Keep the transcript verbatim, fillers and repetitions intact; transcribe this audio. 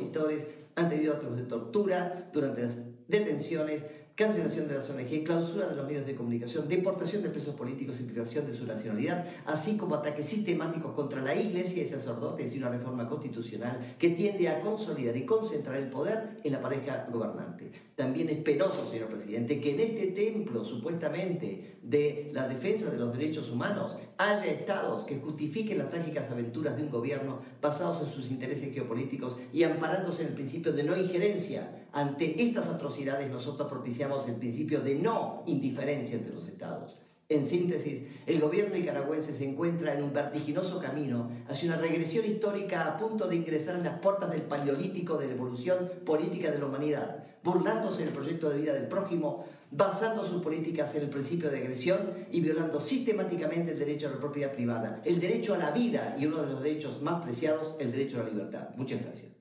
opositores han tenido actos de tortura durante las detenciones, cancelación de las O N G, clausura de los medios de comunicación, deportación de presos políticos y privación de su nacionalidad, así como ataques sistemáticos contra la Iglesia y sacerdotes y una reforma constitucional que tiende a consolidar y concentrar el poder en la pareja gobernante. También es penoso, señor presidente, que en este templo, supuestamente, de la defensa de los derechos humanos, haya estados que justifiquen las trágicas aventuras de un gobierno basados en sus intereses geopolíticos y amparándose en el principio de no injerencia. Ante estas atrocidades nosotros propiciamos el principio de no indiferencia entre los estados. En síntesis, el gobierno nicaragüense se encuentra en un vertiginoso camino hacia una regresión histórica a punto de ingresar en las puertas del paleolítico de la evolución política de la humanidad, burlándose del proyecto de vida del prójimo, basando sus políticas en el principio de agresión y violando sistemáticamente el derecho a la propiedad privada, el derecho a la vida y uno de los derechos más preciados, el derecho a la libertad. Muchas gracias.